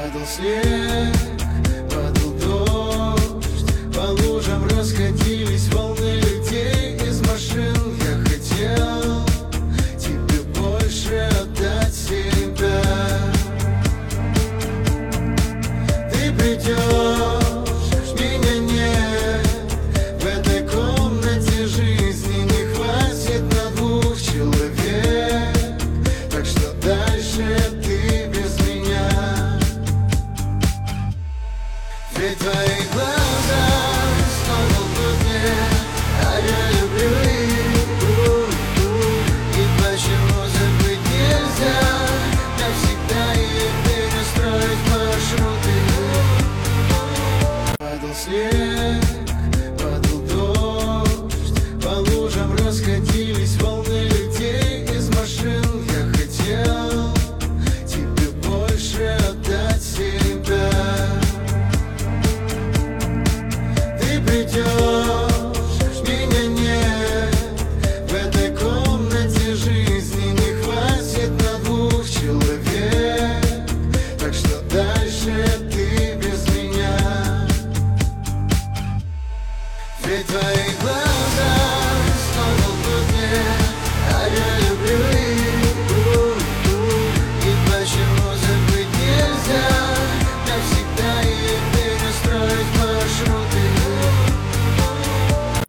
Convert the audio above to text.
Падал снег, падал дождь, по лужам расходились волны людей из машин. Я хотел тебе больше отдать себя. Ты придешь.